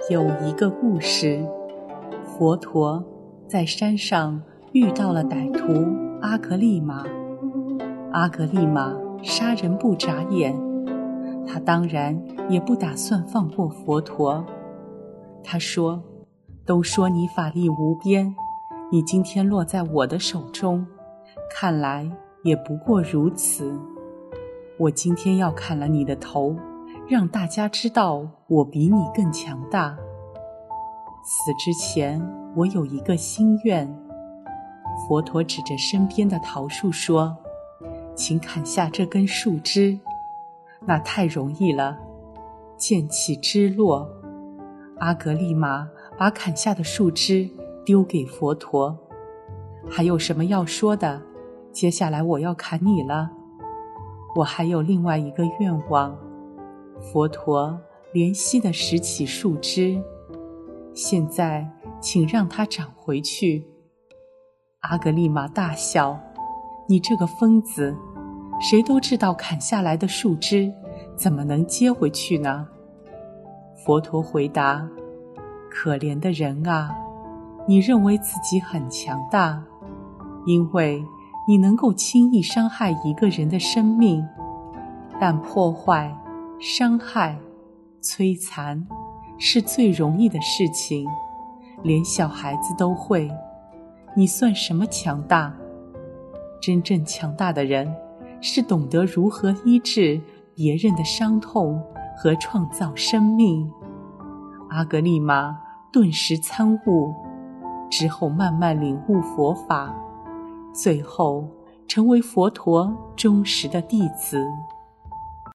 有一个故事，佛陀在山上遇到了歹徒阿格利玛。阿格利玛杀人不眨眼，他当然也不打算放过佛陀。他说，都说你法力无边，你今天落在我的手中，看来也不过如此。我今天要砍了你的头，让大家知道我比你更强大。死之前，我有一个心愿。佛陀指着身边的桃树说，请砍下这根树枝。那太容易了，剑起枝落。阿格利玛把砍下的树枝丢给佛陀。还有什么要说的？接下来我要砍你了。我还有另外一个愿望。佛陀怜惜地拾起树枝，现在请让它长回去。阿格利玛大笑，你这个疯子，谁都知道砍下来的树枝怎么能接回去呢？佛陀回答，可怜的人啊，你认为自己很强大，因为你能够轻易伤害一个人的生命，但破坏、伤害、摧残是最容易的事情，连小孩子都会。你算什么强大？真正强大的人是懂得如何医治别人的伤痛和创造生命。阿格利玛顿时参悟，之后慢慢领悟佛法，最后成为佛陀忠实的弟子。